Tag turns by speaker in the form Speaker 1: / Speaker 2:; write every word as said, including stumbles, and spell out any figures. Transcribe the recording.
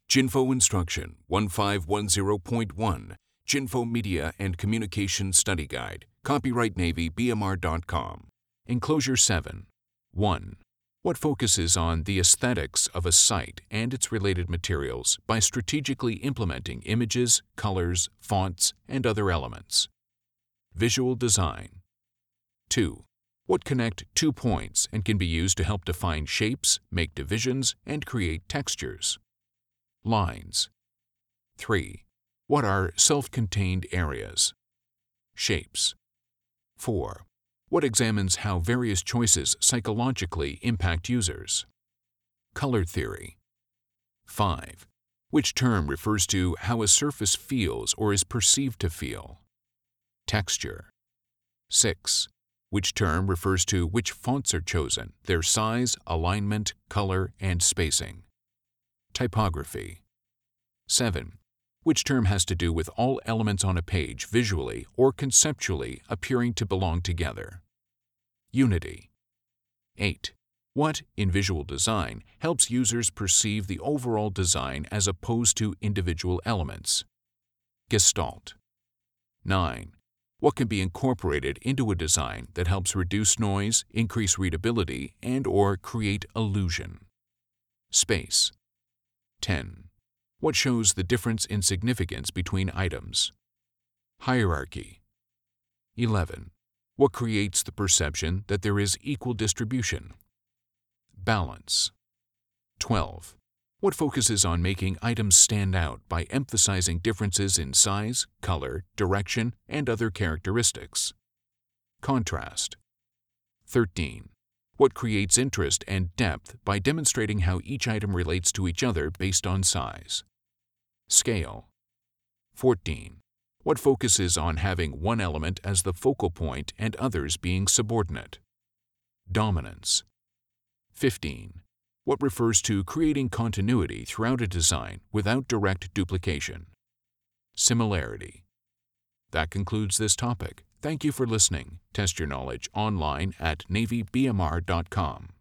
Speaker 1: Jinfo Instruction fifteen ten point one, Jinfo Media and Communication Study Guide, copyright Navy B M R dot com. Enclosure seven. one. What focuses on the aesthetics of a site and its related materials by strategically implementing images, colors, fonts, and other elements. Visual design. two. What connect two points and can be used to help define shapes, make divisions, and create textures. Lines. three. What are self-contained areas? Shapes. four. What examines how various choices psychologically impact users? Color theory. five. Which term refers to how a surface feels or is perceived to feel? Texture. six. Which term refers to which fonts are chosen, their size, alignment, color, and spacing? Typography. seven. Which term has to do with all elements on a page visually or conceptually appearing to belong together? Unity. eight. What, in visual design, helps users perceive the overall design as opposed to individual elements? Gestalt. nine. What can be incorporated into a design that helps reduce noise, increase readability, and/or create illusion? Space. ten. What shows the difference in significance between items? Hierarchy. eleven. What creates the perception that there is equal distribution? Balance. twelve. What focuses on making items stand out by emphasizing differences in size, color, direction, and other characteristics? Contrast. thirteen. What creates interest and depth by demonstrating how each item relates to each other based on size? Scale. fourteen. What focuses on having one element as the focal point and others being subordinate? Dominance. fifteen. What refers to creating continuity throughout a design without direct duplication? Similarity. That concludes this topic. Thank you for listening. Test your knowledge online at Navy B M R dot com.